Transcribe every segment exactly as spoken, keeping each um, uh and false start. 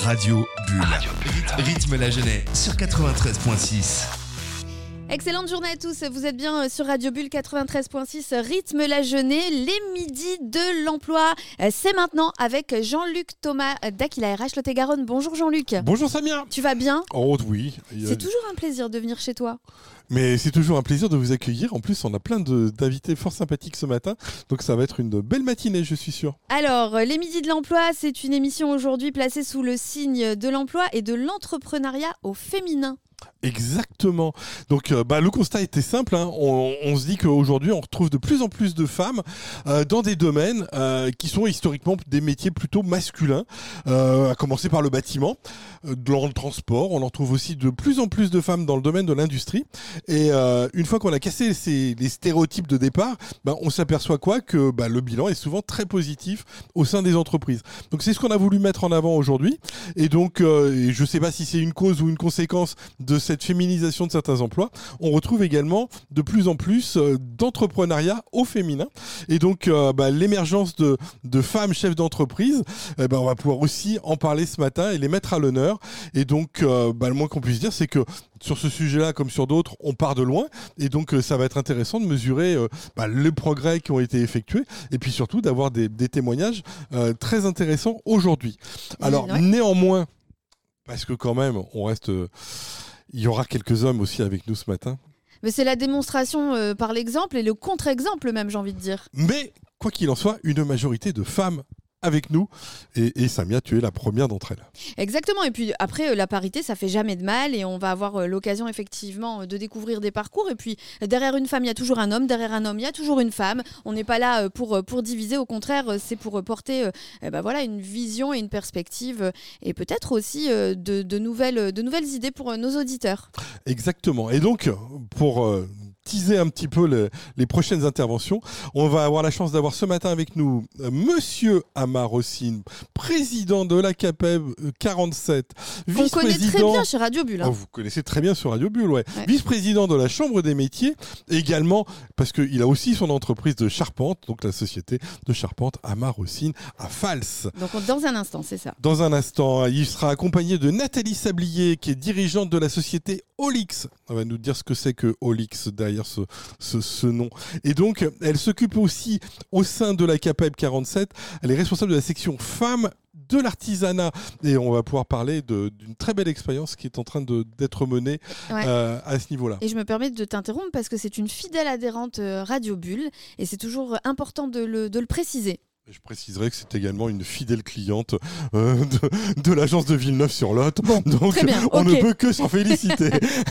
Radio Bulle. Radio Bulle. Rythme la jeunesse sur quatre-vingt-treize virgule six. Excellente journée à tous, vous êtes bien sur Radio Bulle quatre-vingt-treize virgule six, Rythme la jeunesse, les midis de l'emploi. C'est maintenant avec Jean-Luc Thomas d'Aquila R H Lot-et-Garonne. Bonjour Jean-Luc. Bonjour Samia. Tu vas bien ? Oh oui. C'est toujours un plaisir de venir chez toi. Mais c'est toujours un plaisir de vous accueillir. En plus, on a plein de, d'invités fort sympathiques ce matin. Donc ça va être une belle matinée, je suis sûr. Alors, les midis de l'emploi, c'est une émission aujourd'hui placée sous le signe de l'emploi et de l'entrepreneuriat au féminin. Exactement. Donc euh, bah, le constat était simple, hein. on, on se dit qu'aujourd'hui on retrouve de plus en plus de femmes euh, dans des domaines euh, qui sont historiquement des métiers plutôt masculins, euh, à commencer par le bâtiment, euh, dans le transport. On en trouve aussi de plus en plus de femmes dans le domaine de l'industrie. Et euh, une fois qu'on a cassé ces, les stéréotypes de départ, bah, on s'aperçoit quoi que bah, le bilan est souvent très positif au sein des entreprises. Donc c'est ce qu'on a voulu mettre en avant aujourd'hui. Et donc euh, et je ne sais pas si c'est une cause ou une conséquence de cette cette féminisation de certains emplois, on retrouve également de plus en plus euh, d'entrepreneuriat au féminin. Et donc, euh, bah, l'émergence de, de femmes chefs d'entreprise, eh ben, on va pouvoir aussi en parler ce matin et les mettre à l'honneur. Et donc, euh, bah, le moins qu'on puisse dire, c'est que sur ce sujet-là, comme sur d'autres, on part de loin. Et donc, euh, ça va être intéressant de mesurer euh, bah, les progrès qui ont été effectués et puis surtout d'avoir des, des témoignages euh, très intéressants aujourd'hui. Alors, ouais. néanmoins, parce que quand même, on reste... Euh, il y aura quelques hommes aussi avec nous ce matin. Mais c'est la démonstration euh, par l'exemple et le contre-exemple même, j'ai envie de dire. Mais, quoi qu'il en soit, une majorité de femmes avec nous. Et, et Samia, tu es la première d'entre elles. Exactement. Et puis après, la parité, ça fait jamais de mal. Et on va avoir l'occasion, effectivement, de découvrir des parcours. Et puis, derrière une femme, il y a toujours un homme. Derrière un homme, il y a toujours une femme. On n'est pas là pour, pour diviser. Au contraire, c'est pour porter eh ben voilà, une vision et une perspective. Et peut-être aussi de, de, nouvelles, de nouvelles idées pour nos auditeurs. Exactement. Et donc, pour... Euh, teaser un petit peu les, les prochaines interventions. On va avoir la chance d'avoir ce matin avec nous euh, Monsieur Amar Rossine, président de l'A C A P E B quarante-sept, vice-président... On connaît très bien chez Radio Bulle. Hein. Oh, vous connaissez très bien sur Radio Bulle, ouais. ouais. Vice-président de la Chambre des métiers, également parce qu'il a aussi son entreprise de charpente, donc la société de charpente Amar Rossine à Fals. Donc dans un instant, c'est ça. Dans un instant, il sera accompagné de Nathalie Sablier, qui est dirigeante de la société Olix. On va nous dire ce que c'est que Olix derrière Ce, ce, ce nom. Et donc, elle s'occupe aussi au sein de la C A P E B quarante-sept. Elle est responsable de la section femmes de l'artisanat. Et on va pouvoir parler de, d'une très belle expérience qui est en train de, d'être menée ouais. euh, à ce niveau-là. Et je me permets de t'interrompre parce que c'est une fidèle adhérente Radio Bulle et c'est toujours important de le, de le préciser. Je préciserai que c'est également une fidèle cliente euh, de, de l'agence de Villeneuve-sur-Lot. Bon, donc, très bien, on okay. ne peut que s'en féliciter.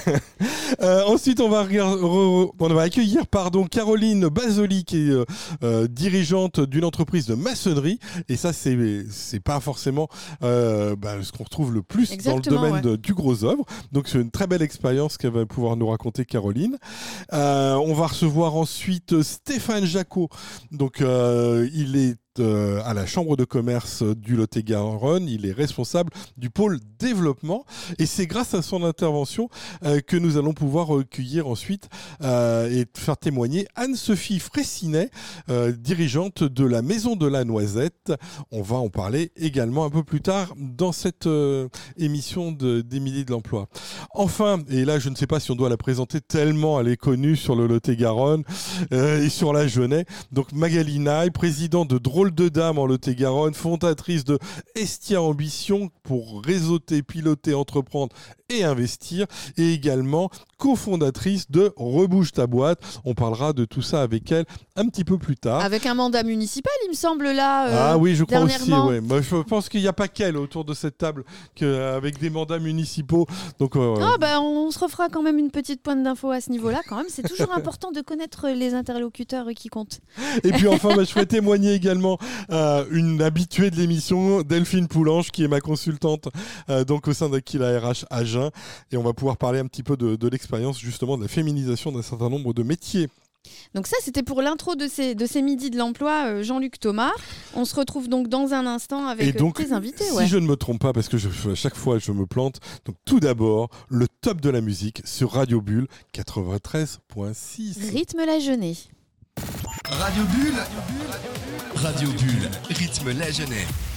euh, ensuite, on va, regarder, re, on va accueillir pardon, Caroline Basoli, qui est euh, euh, dirigeante d'une entreprise de maçonnerie. Et ça, c'est, c'est pas forcément euh, bah, ce qu'on retrouve le plus Exactement, dans le domaine ouais. de, du gros œuvre. Donc, c'est une très belle expérience qu'elle va pouvoir nous raconter, Caroline. Euh, on va recevoir ensuite Stéphane Jacot. Donc, euh, il est Euh, à la Chambre de commerce du Lot-et-Garonne. Il est responsable du pôle développement et c'est grâce à son intervention euh, que nous allons pouvoir recueillir ensuite euh, et faire témoigner Anne-Sophie Fraissinet, euh, dirigeante de la Maison de la Noisette. On va en parler également un peu plus tard dans cette euh, émission de, des Midis de l'Emploi. Enfin, et là je ne sais pas si on doit la présenter tellement elle est connue sur le Lot-et-Garonne euh, et sur la Genève. Donc Magali Naï, président de Drôle de Dame en Lot-et-Garonne, fondatrice de Estia Ambition pour réseauter, piloter, entreprendre et investir, et également cofondatrice de Rebouge ta boîte. On parlera de tout ça avec elle un petit peu plus tard. Avec un mandat municipal, il me semble, là. Euh, ah oui, je crois aussi. Ouais. Moi, je pense qu'il n'y a pas qu'elle autour de cette table que, avec des mandats municipaux. Donc, euh, ah, bah, on se refera quand même une petite pointe d'info à ce niveau-là. Quand même, c'est toujours important de connaître les interlocuteurs qui comptent. Et puis enfin, bah, je ferai témoigner également euh, une habituée de l'émission, Delphine Poulange, qui est ma consultante euh, donc au sein d'Aquila R H à Jeun. Et on va pouvoir parler un petit peu de, de l'expérience justement de la féminisation d'un certain nombre de métiers. Donc ça, c'était pour l'intro de ces, de ces midis de l'emploi, euh, Jean-Luc Thomas. On se retrouve donc dans un instant avec et donc, tes invités. Si ouais. je ne me trompe pas, parce que je, à chaque fois je me plante, donc tout d'abord, le top de la musique sur Radio Bulle quatre-vingt-treize virgule six. Rythme la jeunesse. Radio Bulle, Radio Bulle, rythme la jeunesse.